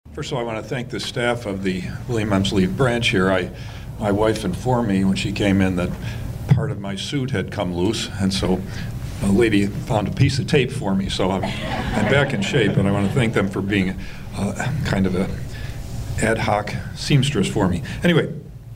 First of all, I want to thank the staff of the William Emsley branch here. My wife informed me when she came in that part of my suit had come loose, and so a lady found a piece of tape for me, so I'm back in shape, and I want to thank them for being kind of a ad hoc seamstress for me. Anyway,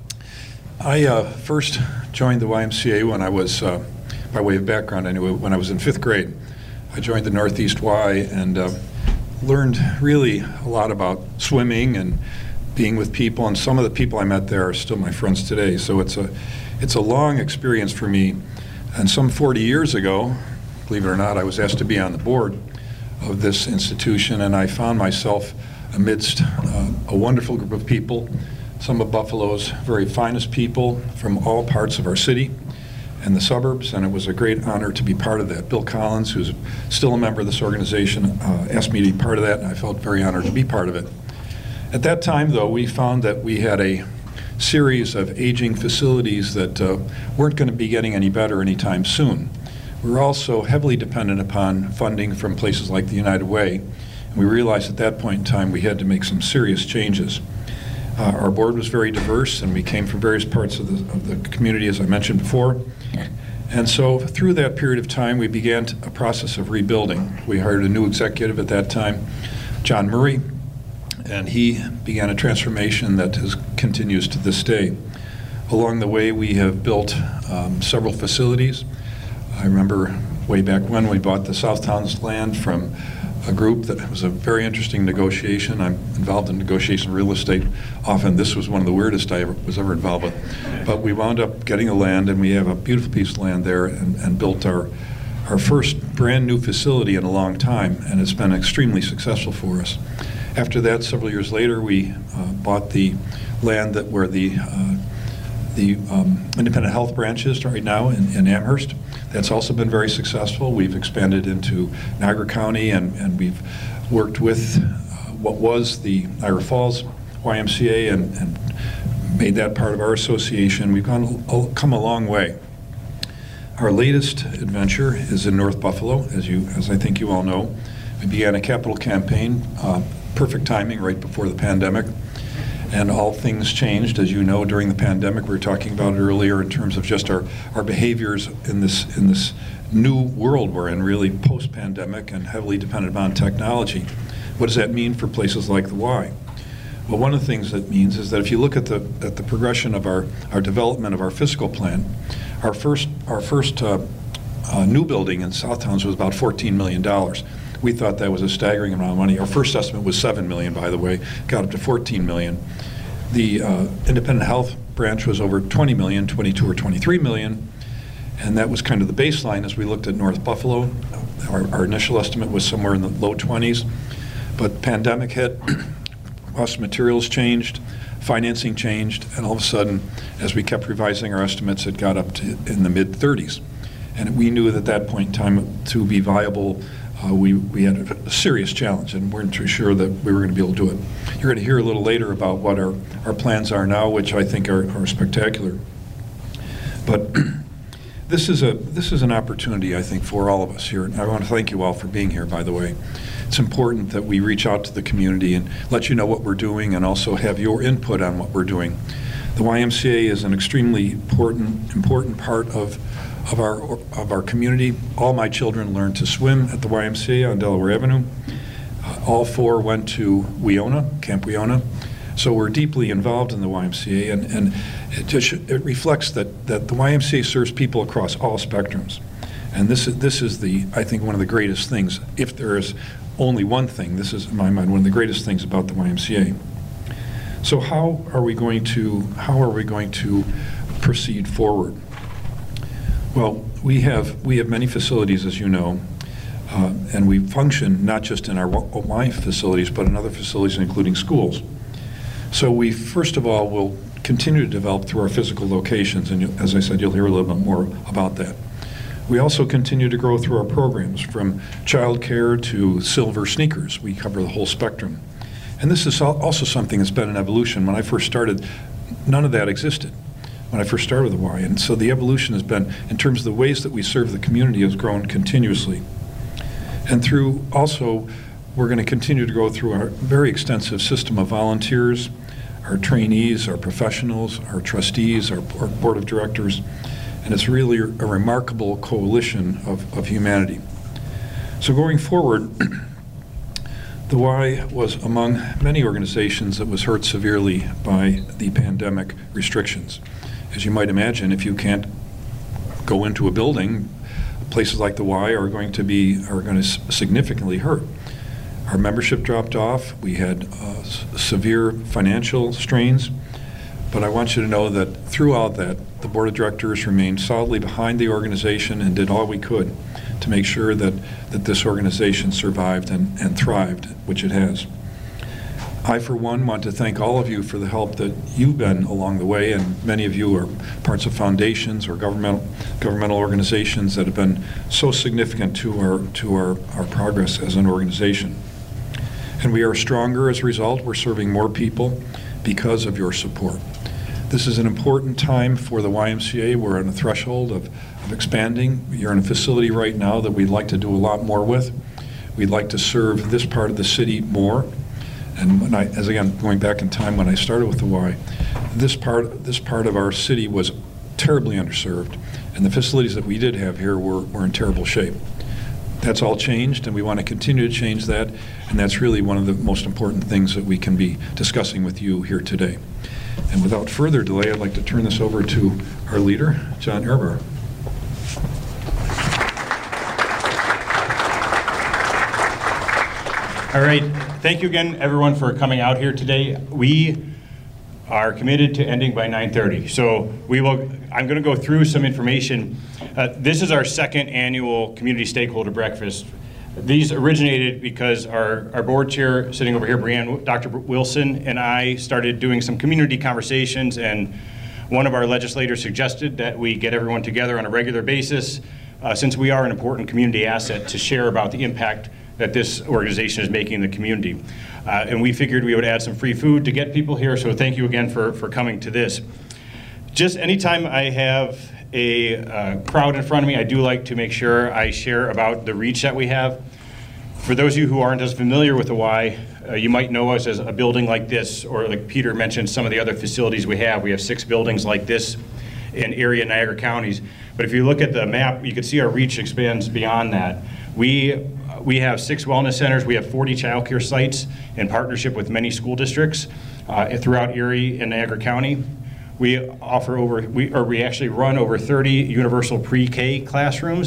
I first joined the YMCA when I was, by way of background anyway, when I was in 5th grade. I joined the Northeast Y and learned really a lot about swimming and being with people, and some of the people I met there are still my friends today. So it's a long experience for me. And some 40 years ago, believe it or not, I was asked to be on the board of this institution, and I found myself amidst a wonderful group of people, some of Buffalo's very finest people from all parts of our city and the suburbs, and it was a great honor to be part of that. Bill Collins, who's still a member of this organization, asked me to be part of that, and I felt very honored to be part of it. At that time, though, we found that we had a series of aging facilities that weren't going to be getting any better anytime soon. We were also heavily dependent upon funding from places like the United Way, and we realized at that point in time we had to make some serious changes. Our board was very diverse, and we came from various parts of the community, as I mentioned before. And so through that period of time, we began a process of rebuilding. We hired a new executive at that time, John Murray, and he began a transformation that continues to this day. Along the way, we have built several facilities. I remember way back when we bought the Southtowns land from a group that was a very interesting negotiation. I'm involved in negotiation real estate often. This was one of the weirdest I was ever involved with. But we wound up getting the land, and we have a beautiful piece of land there, and built our first brand new facility in a long time, and it's been extremely successful for us. After that, several years later, we bought the land where the independent health branch is right now in Amherst. That's also been very successful. We've expanded into Niagara County, and we've worked with what was the Niagara Falls YMCA and made that part of our association. We've come a long way. Our latest adventure is in North Buffalo, as I think you all know. We began a capital campaign, perfect timing right before the pandemic. And all things changed, as you know, during the pandemic. We were talking about it earlier in terms of just our behaviors in this new world we're in, really post-pandemic and heavily dependent on technology. What does that mean for places like the Y? Well, one of the things that means is that if you look at the progression of our development of our physical plan, our first new building in Southtowns was about $14 million. We thought that was a staggering amount of money. Our first estimate was $7 million, by the way, got up to $14 million. The independent health branch was over $20 million, 22 or 23 million, and that was kind of the baseline as we looked at North Buffalo. Our initial estimate was somewhere in the low 20s, but pandemic hit, cost of materials changed, financing changed, and all of a sudden, as we kept revising our estimates, it got up to in the mid-30s. And we knew at that point in time to be viable, we had a serious challenge, and weren't too sure that we were going to be able to do it. You're going to hear a little later about what our plans are now, which I think are spectacular. But this is an opportunity, I think, for all of us here. And I want to thank you all for being here, by the way. It's important that we reach out to the community and let you know what we're doing, and also have your input on what we're doing. The YMCA is an extremely important part of our community. All my children learned to swim at the YMCA on Delaware Avenue. All 4 went to Weona, Camp Weona. So we're deeply involved in the YMCA, and it reflects that the YMCA serves people across all spectrums. And this is I think one of the greatest things. If there is only one thing, this is in my mind one of the greatest things about the YMCA. So how are we going to proceed forward? Well, we have many facilities, as you know, and we function not just in our Y facilities, but in other facilities, including schools. So we, first of all, will continue to develop through our physical locations, and as I said, you'll hear a little bit more about that. We also continue to grow through our programs, from child care to silver sneakers. We cover the whole spectrum. And this is also something that's been an evolution. When I first started, none of that existed when I first started with the Y. And so the evolution has been, in terms of the ways that we serve the community, has grown continuously. And through also we're going to continue to go through our very extensive system of volunteers, our trainees, our professionals, our trustees, our board of directors, and it's really a remarkable coalition of humanity. So going forward, the Y was among many organizations that was hurt severely by the pandemic restrictions. As you might imagine, if you can't go into a building, places like the Y are going to significantly hurt. Our membership dropped off. We had severe financial strains. But I want you to know that throughout that, the board of directors remained solidly behind the organization and did all we could to make sure that this organization survived and thrived, which it has. I, for one, want to thank all of you for the help that you've been along the way, and many of you are parts of foundations or governmental organizations that have been so significant to our progress as an organization. And we are stronger as a result. We're serving more people because of your support. This is an important time for the YMCA. We're on a threshold of expanding. You're in a facility right now that we'd like to do a lot more with. We'd like to serve this part of the city more. And when again, going back in time when I started with the Y, this part of our city was terribly underserved, and the facilities that we did have here were in terrible shape. That's all changed, and we want to continue to change that, and that's really one of the most important things that we can be discussing with you here today. And without further delay, I'd like to turn this over to our leader, John Ehrbar. All right, thank you again, everyone, for coming out here today. We are committed to ending by 9:30. So I'm going to go through some information. This is our second annual community stakeholder breakfast. These originated because our board chair, sitting over here, Dr. Wilson, and I started doing some community conversations, and one of our legislators suggested that we get everyone together on a regular basis, since we are an important community asset, to share about the impact that this organization is making in the community. And we figured we would add some free food to get people here, so thank you again for coming to this. Just anytime I have a crowd in front of me, I do like to make sure I share about the reach that we have. For those of you who aren't as familiar with the Y, you might know us as a building like this, or like Peter mentioned, some of the other facilities we have. We have 6 buildings like this in area Niagara counties. But if you look at the map, you can see our reach expands beyond that. We have 6 wellness centers. We have 40 child care sites in partnership with many school districts throughout Erie and Niagara County. We actually run over 30 universal pre-K classrooms.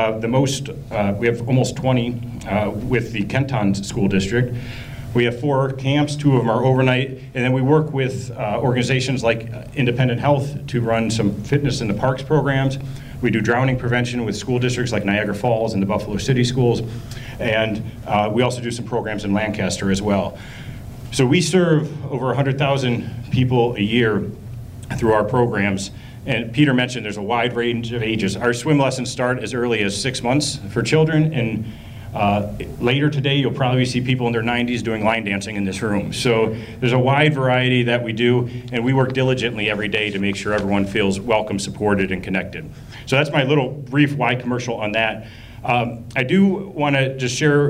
We have almost 20 with the Kenton School District. We have 4 camps, 2 of them are overnight, and then we work with organizations like Independent Health to run some fitness in the parks programs. We do drowning prevention with school districts like Niagara Falls and the Buffalo City Schools, and we also do some programs in Lancaster as well. So we serve over 100,000 people a year through our programs, and Peter mentioned there's a wide range of ages. Our swim lessons start as early as 6 months for children, and later today you'll probably see people in their 90s doing line dancing in this room. So there's a wide variety that we do, and we work diligently every day to make sure everyone feels welcome, supported, and connected. So that's my little brief Y commercial on that. I do want to just share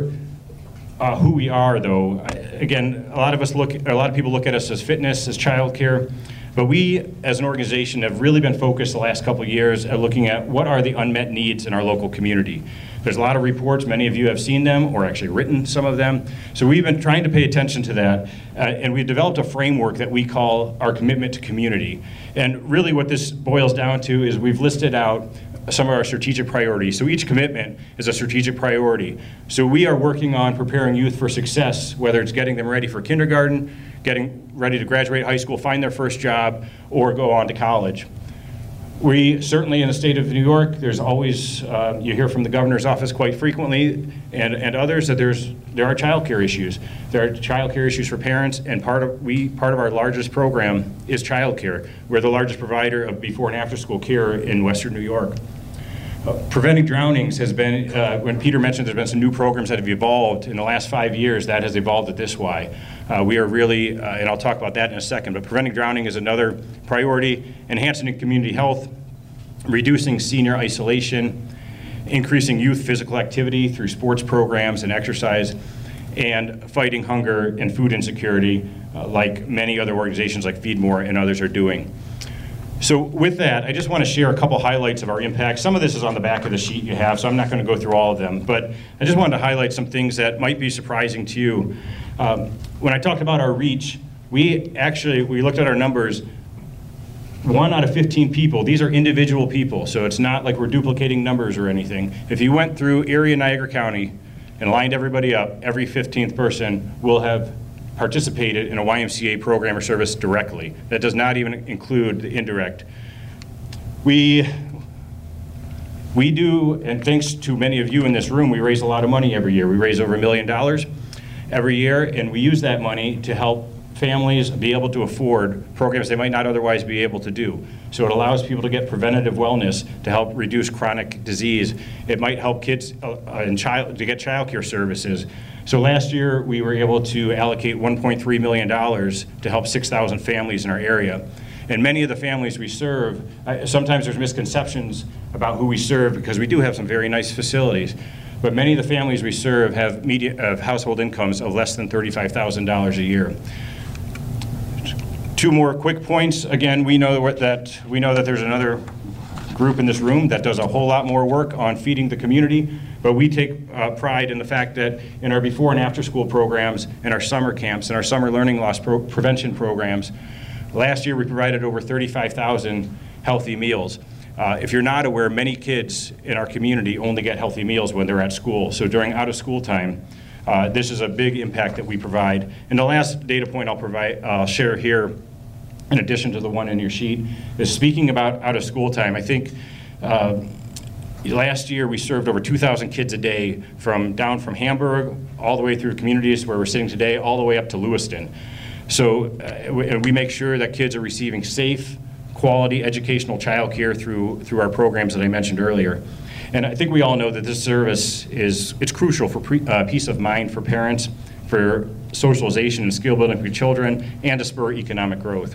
who we are, though. Again, a lot of people look at us as fitness, as childcare, but we, as an organization, have really been focused the last couple of years at looking at what are the unmet needs in our local community. There's a lot of reports, many of you have seen them or actually written some of them. So we've been trying to pay attention to that, and we've developed a framework that we call our commitment to community. And really what this boils down to is we've listed out some of our strategic priorities. So each commitment is a strategic priority. So we are working on preparing youth for success, whether it's getting them ready for kindergarten, getting ready to graduate high school, find their first job, or go on to college. We certainly, in the state of New York, there's always, you hear from the governor's office quite frequently, and others, that there are child care issues. There are child care issues for parents, and part of our largest program is child care. We're the largest provider of before and after school care in Western New York. Preventing drownings has been, when Peter mentioned there's been some new programs that have evolved in the last 5 years, that has evolved at this Y. We are really, and I'll talk about that in a second, but preventing drowning is another priority. Enhancing community health, reducing senior isolation, increasing youth physical activity through sports programs and exercise, and fighting hunger and food insecurity, like many other organizations like Feed More and others are doing. So with that, I just want to share a couple highlights of our impact. Some of this is on the back of the sheet you have, so I'm not going to go through all of them, but I just wanted to highlight some things that might be surprising to you. When I talked about our reach, we looked at our numbers. 1 out of 15 people, these are individual people, so it's not like we're duplicating numbers or anything. If you went through area Niagara County and lined everybody up, every 15th person will have participated in a YMCA program or service directly. That does not even include the indirect. We do, and thanks to many of you in this room, we raise a lot of money every year. We raise over $1 million every year, and we use that money to help families be able to afford programs they might not otherwise be able to do. So it allows people to get preventative wellness to help reduce chronic disease. It might help kids to get child care services. So last year we were able to allocate $1.3 million to help 6,000 families in our area. And many of the families we serve, sometimes there's misconceptions about who we serve because we do have some very nice facilities. But many of the families we serve have household incomes of less than $35,000 a year. 2 more quick points. Again, we know that there's another group in this room that does a whole lot more work on feeding the community, but we take pride in the fact that in our before and after school programs, and our summer camps, and our summer learning loss prevention programs, last year we provided over 35,000 healthy meals. If you're not aware, many kids in our community only get healthy meals when they're at school. So during out of school time, this is a big impact that we provide. And the last data point I'll share here, in addition to the one in your sheet, is speaking about out of school time. I think last year we served over 2,000 kids a day down from Hamburg all the way through communities where we're sitting today, all the way up to Lewiston. So we make sure that kids are receiving safe, quality educational child care through our programs that I mentioned earlier. And I think we all know that this service it's crucial for peace of mind for parents, for socialization and skill building for children, and to spur economic growth.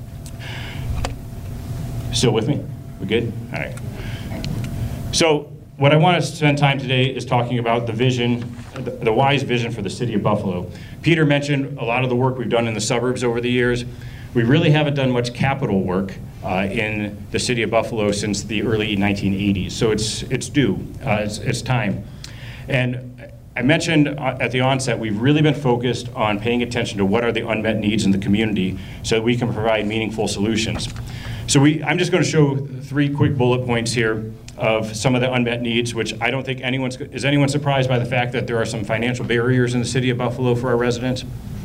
Still with me? We good? All right. So what I want to spend time today is talking about the vision, the WISE vision for the city of Buffalo. Peter mentioned a lot of the work we've done in the suburbs over the years. We really haven't done much capital work in the city of Buffalo since the early 1980s. So it's due, it's time. And I mentioned at the onset, we've really been focused on paying attention to what are the unmet needs in the community so that we can provide meaningful solutions. So I'm just going to show 3 quick bullet points here of some of the unmet needs, which I don't think is anyone surprised by the fact that there are some financial barriers in the city of Buffalo for our residents.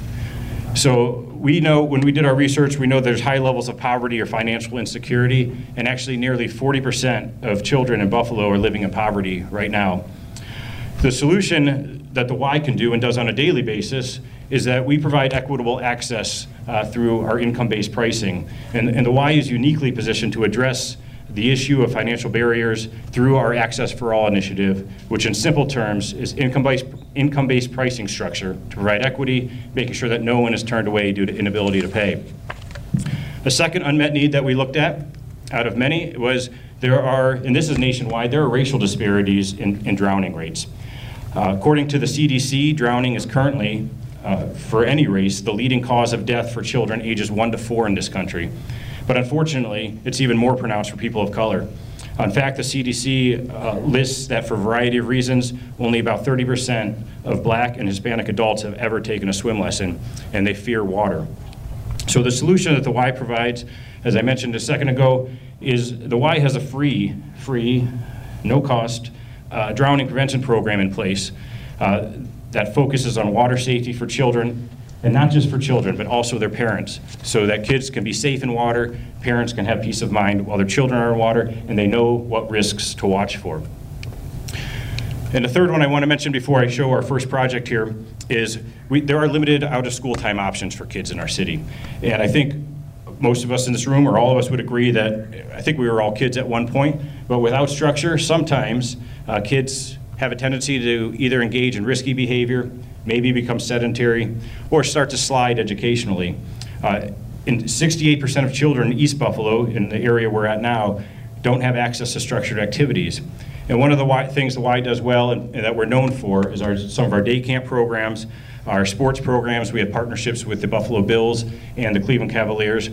So we know, when we did our research, we know there's high levels of poverty or financial insecurity, and actually nearly 40% of children in Buffalo are living in poverty right now. The solution that the Y can do and does on a daily basis is that we provide equitable access through our income-based pricing. And the Y is uniquely positioned to address the issue of financial barriers through our Access for All initiative, which in simple terms is income-based pricing structure to provide equity, making sure that no one is turned away due to inability to pay. The second unmet need that we looked at, out of many, was and this is nationwide, there are racial disparities in drowning rates. According to the CDC, drowning is currently, for any race, the leading cause of death for children ages 1 to 4 in this country. But unfortunately, it's even more pronounced for people of color. In fact, the CDC lists that for a variety of reasons, only about 30% of Black and Hispanic adults have ever taken a swim lesson, and they fear water. So the solution that the Y provides, as I mentioned a second ago, is the Y has a free, no cost drowning prevention program in place that focuses on water safety for children, and not just for children, but also their parents, so that kids can be safe in water, parents can have peace of mind while their children are in water, and they know what risks to watch for. And the third one I want to mention before I show our first project here is there are limited out-of-school time options for kids in our city. And I think most of us in this room, or all of us, would agree that I think we were all kids at one point, but without structure, sometimes kids have a tendency to either engage in risky behavior, maybe become sedentary, or start to slide educationally. 68% of children in East Buffalo, in the area we're at now, don't have access to structured activities. And one of the things the Y does well and that we're known for is some of our day camp programs, our sports programs. We have partnerships with the Buffalo Bills and the Cleveland Cavaliers.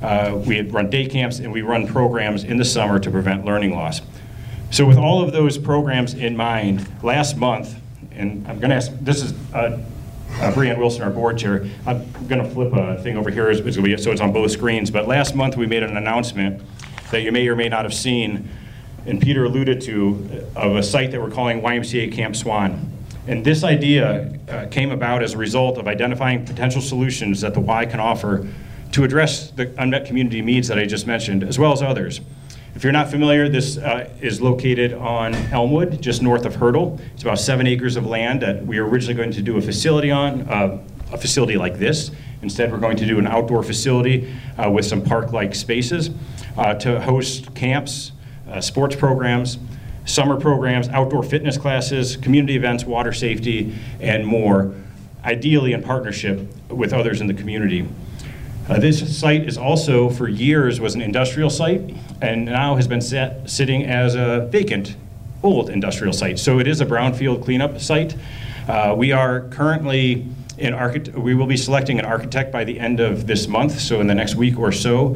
We run day camps and we run programs in the summer to prevent learning loss. So with all of those programs in mind, last month, and I'm going to ask, this is Breanne Wilson, our board chair. I'm going to flip a thing over here, so it's on both screens. But last month we made an announcement that you may or may not have seen, and Peter alluded to, of a site that we're calling YMCA Camp Swan. And this idea came about as a result of identifying potential solutions that the Y can offer to address the unmet community needs that I just mentioned, as well as others. If you're not familiar, this is located on Elmwood, just north of Hurdle. It's about 7 acres of land that we were originally going to do a facility on, a facility like this. Instead, we're going to do an outdoor facility with some park-like spaces to host camps, sports programs, summer programs, outdoor fitness classes, community events, water safety, and more, ideally in partnership with others in the community. This site is also, for years, was an industrial site, and now has been sitting as a vacant, old industrial site. So it is a brownfield cleanup site. We are currently we will be selecting an architect by the end of this month, so in the next week or so.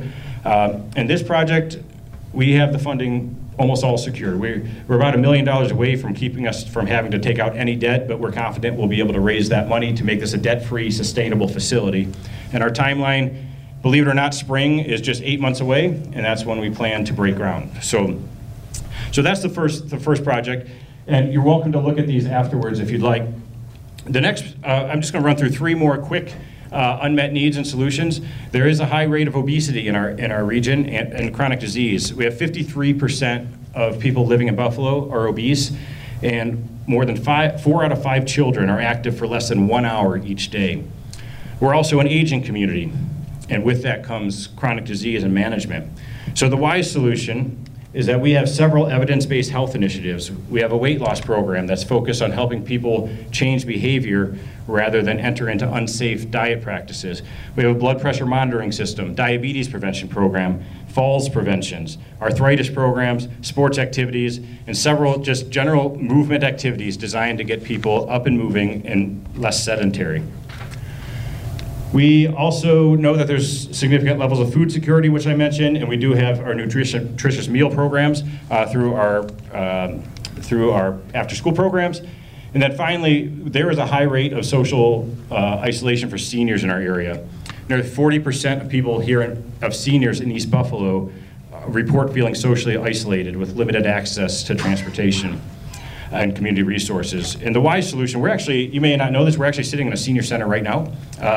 And this project, we have the funding almost all secured. We're about $1 million away from keeping us from having to take out any debt, but we're confident we'll be able to raise that money to make this a debt-free, sustainable facility. And our timeline, believe it or not, spring is just 8 months away, and that's when we plan to break ground. So that's the first project, and you're welcome to look at these afterwards if you'd like. The next, I'm just going to run through 3 more quick unmet needs and solutions. There is a high rate of obesity in our region and chronic disease. We have 53% of people living in Buffalo are obese, and more than 4 out of 5 children are active for less than 1 hour each day. We're also an aging community, and with that comes chronic disease and management. So the WISE solution is that we have several evidence-based health initiatives. We have a weight loss program that's focused on helping people change behavior rather than enter into unsafe diet practices. We have a blood pressure monitoring system, diabetes prevention program, falls preventions, arthritis programs, sports activities, and several just general movement activities designed to get people up and moving and less sedentary. We also know that there's significant levels of food security, which I mentioned, and we do have our nutritious meal programs through our after-school programs. And then finally, there is a high rate of social isolation for seniors in our area. Nearly 40% of people here, of seniors in East Buffalo, report feeling socially isolated with limited access to transportation and community resources. And the WISE solution, we're actually, you may not know this, we're actually sitting in a senior center right now.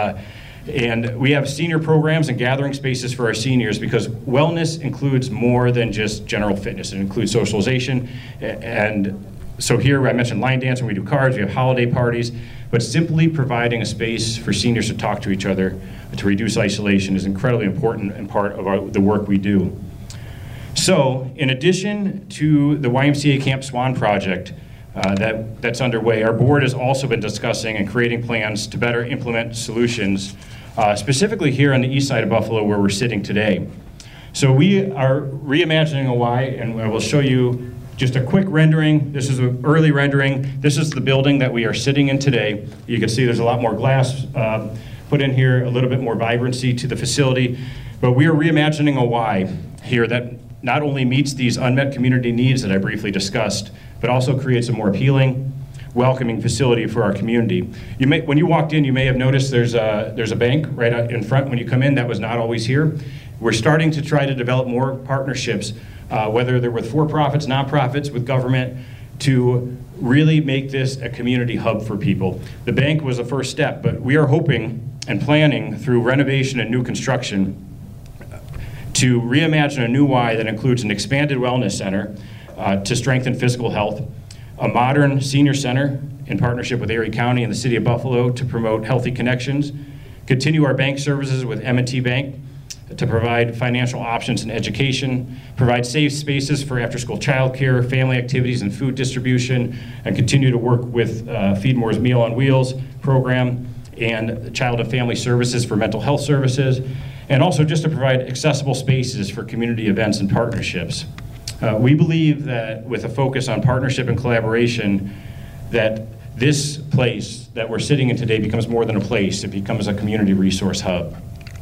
And we have senior programs and gathering spaces for our seniors because wellness includes more than just general fitness. It includes socialization. And so here I mentioned line dancing, we do cards, we have holiday parties, but simply providing a space for seniors to talk to each other to reduce isolation is incredibly important and part of the work we do. So in addition to the YMCA Camp Swan project that's underway, our board has also been discussing and creating plans to better implement solutions, specifically here on the east side of Buffalo where we're sitting today. So we are reimagining a Y, and I will show you just a quick rendering. This is an early rendering. This is the building that we are sitting in today. You can see there's a lot more glass put in here, a little bit more vibrancy to the facility. But we are reimagining a Y here that not only meets these unmet community needs that I briefly discussed, but also creates a more appealing, welcoming facility for our community. When you walked in, you may have noticed there's a bank right out in front when you come in. That was not always here. We're starting to try to develop more partnerships, whether they're with for-profits, nonprofits, with government, to really make this a community hub for people. The bank was the first step, but we are hoping and planning through renovation and new construction to reimagine a new Y that includes an expanded wellness center to strengthen physical health, a modern senior center in partnership with Erie County and the City of Buffalo to promote healthy connections, continue our bank services with M&T Bank to provide financial options and education, provide safe spaces for after-school childcare, family activities, and food distribution, and continue to work with Feed More's Meal on Wheels program and Child and Family Services for mental health services, and also just to provide accessible spaces for community events and partnerships. We believe that with a focus on partnership and collaboration, that this place that we're sitting in today becomes more than a place, it becomes a community resource hub.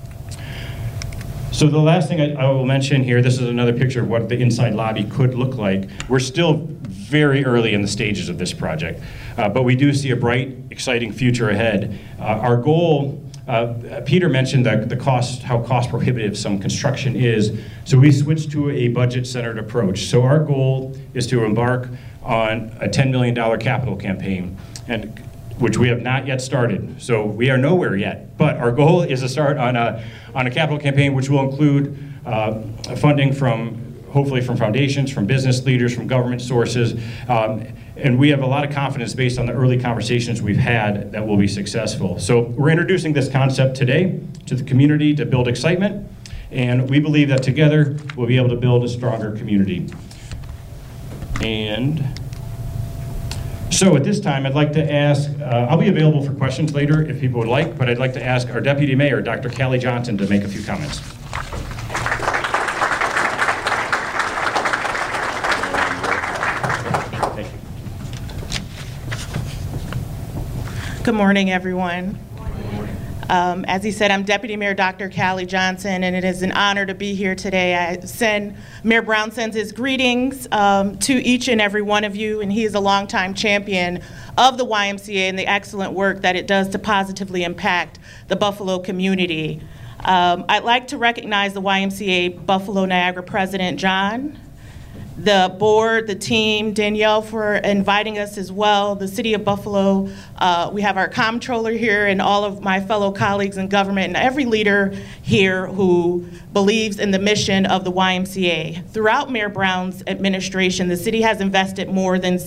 So the last thing I will mention here, this is another picture of what the inside lobby could look like. We're still very early in the stages of this project, but we do see a bright, exciting future ahead. Our goal, Peter mentioned the cost, how cost prohibitive some construction is, so we switched to a budget-centered approach. So our goal is to embark on a $10 million capital campaign, and which we have not yet started. So we are nowhere yet, but our goal is to start on a capital campaign which will include funding hopefully from foundations, from business leaders, from government sources, and we have a lot of confidence based on the early conversations we've had that we'll be successful. So we're introducing this concept today to the community to build excitement, and we believe that together we'll be able to build a stronger community. And so at this time, I'd like to ask, I'll be available for questions later if people would like, but I'd like to ask our Deputy Mayor, Dr. Callie Johnson, to make a few comments. Thank you. Good morning, everyone. As he said, I'm Deputy Mayor Dr. Callie Johnson, and it is an honor to be here today. Mayor Brown sends his greetings to each and every one of you, and he is a longtime champion of the YMCA and the excellent work that it does to positively impact the Buffalo community. I'd like to recognize the YMCA Buffalo Niagara President, John, the board, the team, Danielle for inviting us as well, the City of Buffalo. We have our comptroller here and all of my fellow colleagues in government and every leader here who believes in the mission of the YMCA. Throughout Mayor Brown's administration, the city has invested more than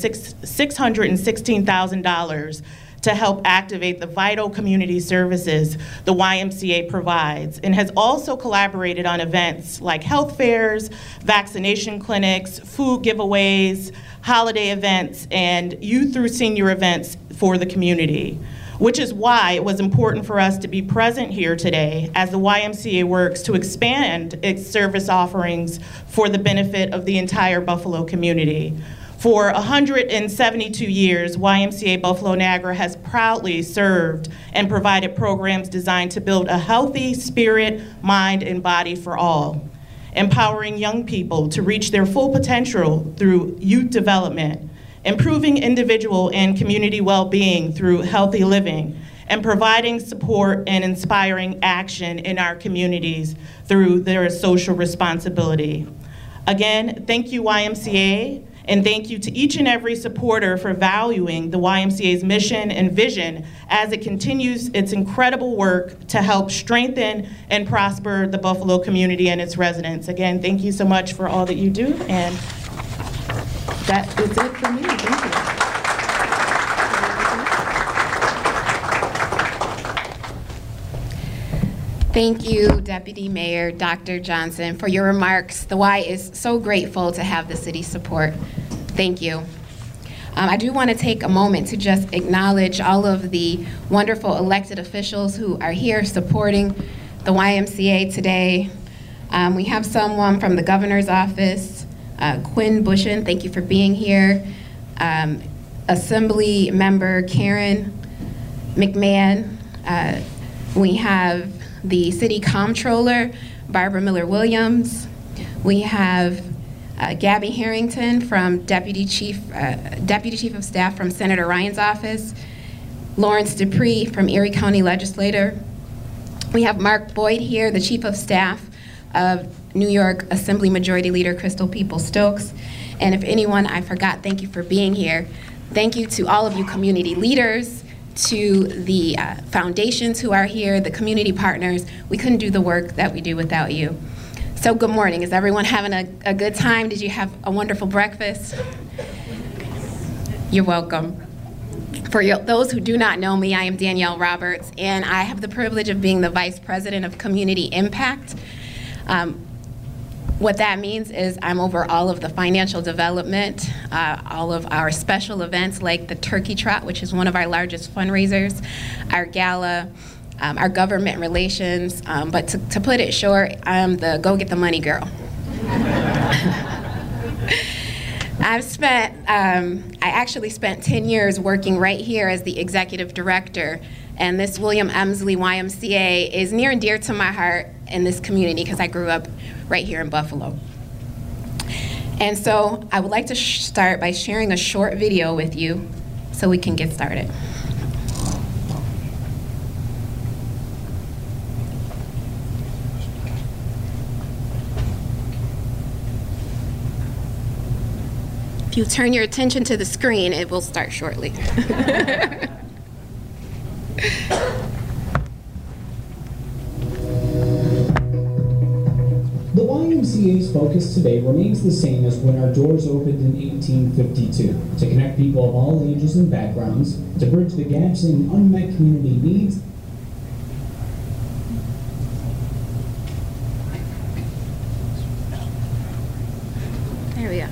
$616,000 to help activate the vital community services the YMCA provides, and has also collaborated on events like health fairs, vaccination clinics, food giveaways, holiday events, and youth through senior events for the community, which is why it was important for us to be present here today as the YMCA works to expand its service offerings for the benefit of the entire Buffalo community. For 172 years, YMCA Buffalo Niagara has proudly served and provided programs designed to build a healthy spirit, mind, and body for all, empowering young people to reach their full potential through youth development, improving individual and community well-being through healthy living, and providing support and inspiring action in our communities through their social responsibility. Again, thank you, YMCA. And thank you to each and every supporter for valuing the YMCA's mission and vision as it continues its incredible work to help strengthen and prosper the Buffalo community and its residents. Again, thank you so much for all that you do, and that is it for me. Thank you. Thank you, Deputy Mayor Dr. Johnson, for your remarks. The Y is so grateful to have the city's support. Thank you. I do want to take a moment to just acknowledge all of the wonderful elected officials who are here supporting the YMCA today. We have someone from the governor's office, Quinn Bushin, thank you for being here. Assembly member Karen McMahon. We have the city comptroller, Barbara Miller-Williams. We have Gabby Harrington from Deputy Chief of Staff from Senator Ryan's office. Lawrence Dupree from Erie County Legislator. We have Mark Boyd here, the Chief of Staff of New York Assembly Majority Leader Crystal Peoples-Stokes. And if anyone I forgot, thank you for being here. Thank you to all of you community leaders, to the foundations who are here, the community partners. We couldn't do the work that we do without you. So good morning. Is everyone having a good time? Did you have a wonderful breakfast? You're welcome. For those who do not know me, I am Danielle Roberts, and I have the privilege of being the Vice President of Community Impact. What that means is I'm over all of the financial development, all of our special events like the Turkey Trot, which is one of our largest fundraisers, our gala, our government relations, but to put it short, I'm the go get the money girl. I actually spent 10 years working right here as the executive director, and this William Emsley YMCA is near and dear to my heart in this community because I grew up right here in Buffalo. And so I would like to start by sharing a short video with you so we can get started. If you turn your attention to the screen, it will start shortly. The YMCA's focus today remains the same as when our doors opened in 1852, to connect people of all ages and backgrounds, to bridge the gaps in unmet community needs, There we go.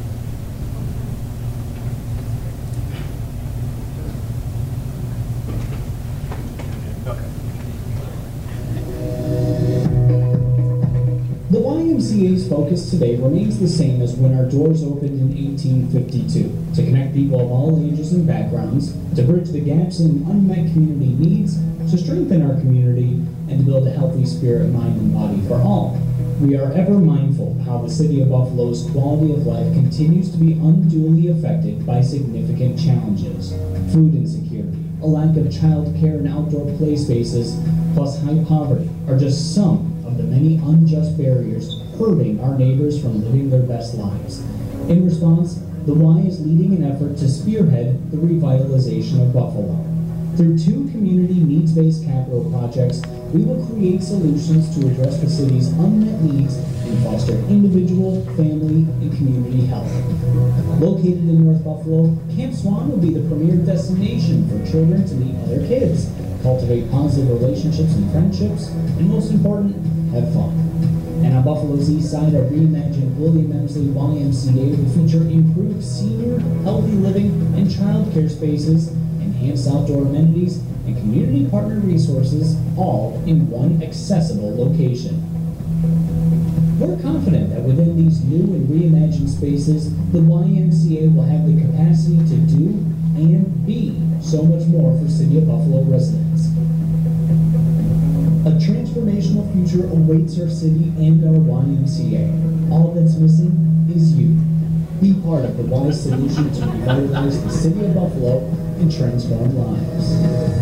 The YMCA's focus today remains the same as when our doors opened in 1852, to connect people of all ages and backgrounds, to bridge the gaps in unmet community needs, to strengthen our community, and to build a healthy spirit, mind, and body for all. We are ever mindful of how the City of Buffalo's quality of life continues to be unduly affected by significant challenges. Food insecurity, a lack of child care and outdoor play spaces, plus high poverty are just some of the many unjust barriers hurting our neighbors from living their best lives. In response, the Y is leading an effort to spearhead the revitalization of Buffalo. Through 2 community needs-based capital projects, we will create solutions to address the city's unmet needs and foster individual, family, and community health. Located in North Buffalo, Camp Swan will be the premier destination for children to meet other kids, cultivate positive relationships and friendships, and most important, have fun. And on Buffalo's east side, our reimagined William Emsley YMCA will feature improved senior, healthy living, and child care spaces, enhanced outdoor amenities, and community partner resources, all in one accessible location. We're confident that within these new and reimagined spaces, the YMCA will have the capacity to do and be so much more for City of Buffalo residents. A transformational future awaits our city and our YMCA. All that's missing is you. Be part of the Y solution to revitalize the City of Buffalo and transform lives.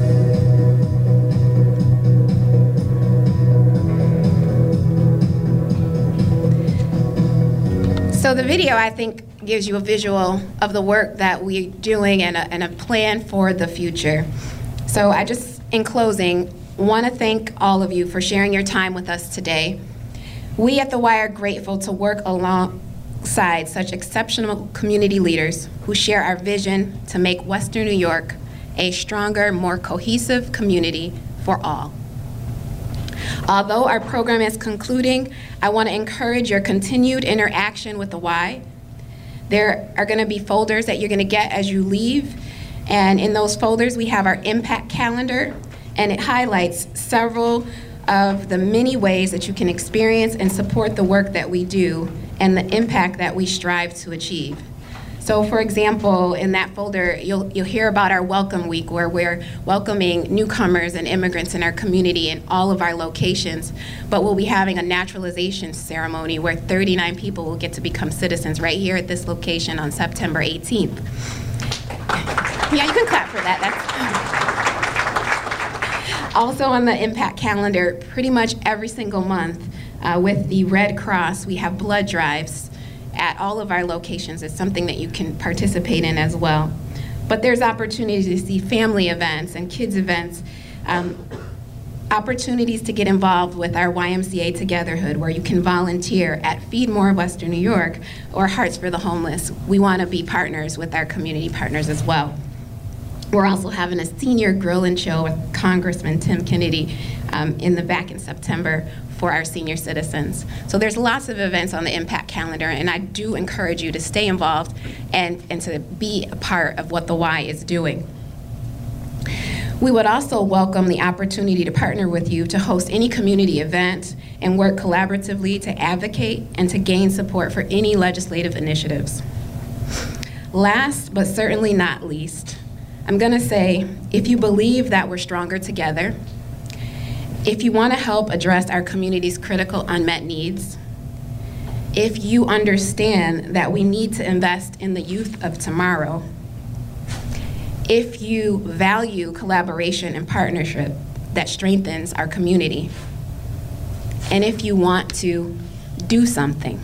So the video, I think, gives you a visual of the work that we're doing and a plan for the future. So I just, in closing, want to thank all of you for sharing your time with us today. We at the Y are grateful to work alongside such exceptional community leaders who share our vision to make Western New York a stronger, more cohesive community for all. Although our program is concluding, I want to encourage your continued interaction with the Y. There are going to be folders that you're going to get as you leave, and in those folders we have our impact calendar, and it highlights several of the many ways that you can experience and support the work that we do and the impact that we strive to achieve. So for example, in that folder, you'll hear about our Welcome Week, where we're welcoming newcomers and immigrants in our community in all of our locations. But we'll be having a naturalization ceremony where 39 people will get to become citizens right here at this location on September 18th. Yeah, you can clap for that. That's also on the impact calendar, pretty much every single month with the Red Cross, we have blood drives at all of our locations. It's something that you can participate in as well. But there's opportunities to see family events and kids events, opportunities to get involved with our YMCA Togetherhood, where you can volunteer at Feed More Western New York or Hearts for the Homeless. We want to be partners with our community partners as well. We're also having a senior grill and show with Congressman Tim Kennedy back in September for our senior citizens. So there's lots of events on the impact calendar, and I do encourage you to stay involved and to be a part of what the Y is doing. We would also welcome the opportunity to partner with you to host any community event and work collaboratively to advocate and to gain support for any legislative initiatives. Last, but certainly not least, I'm gonna say, if you believe that we're stronger together, if you wanna help address our community's critical unmet needs, if you understand that we need to invest in the youth of tomorrow, if you value collaboration and partnership that strengthens our community, and if you want to do something,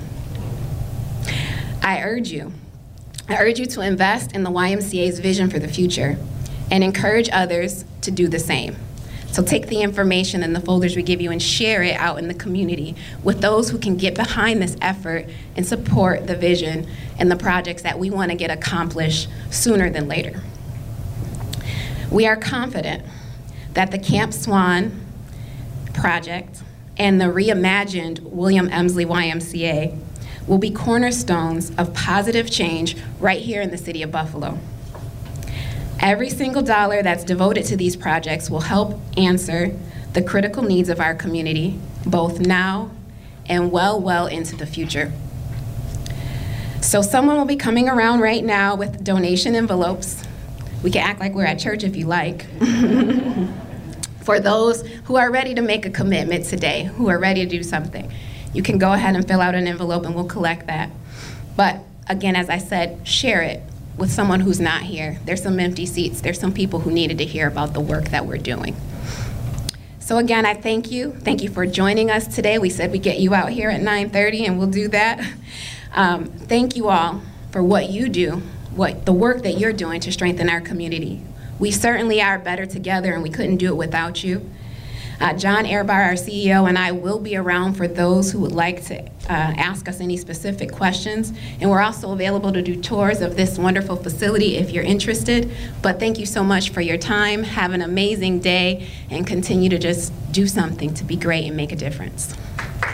I urge you to invest in the YMCA's vision for the future and encourage others to do the same. So take the information in the folders we give you and share it out in the community with those who can get behind this effort and support the vision and the projects that we want to get accomplished sooner than later. We are confident that the Camp Swan project and the reimagined William Emsley YMCA will be cornerstones of positive change right here in the city of Buffalo. Every single dollar that's devoted to these projects will help answer the critical needs of our community, both now and well into the future. So someone will be coming around right now with donation envelopes. We can act like we're at church if you like. For those who are ready to make a commitment today, who are ready to do something, you can go ahead and fill out an envelope and we'll collect that. But again, as I said, share it with someone who's not here. There's some empty seats. There's some people who needed to hear about the work that we're doing. So again, I thank you. Thank you for joining us today. We said we'd get you out here at 9:30 and we'll do that. Thank you all for what you do, the work that you're doing to strengthen our community. We certainly are better together and we couldn't do it without you. John Ehrbar, our CEO, and I will be around for those who would like to ask us any specific questions. And we're also available to do tours of this wonderful facility if you're interested. But thank you so much for your time. Have an amazing day and continue to just do something to be great and make a difference.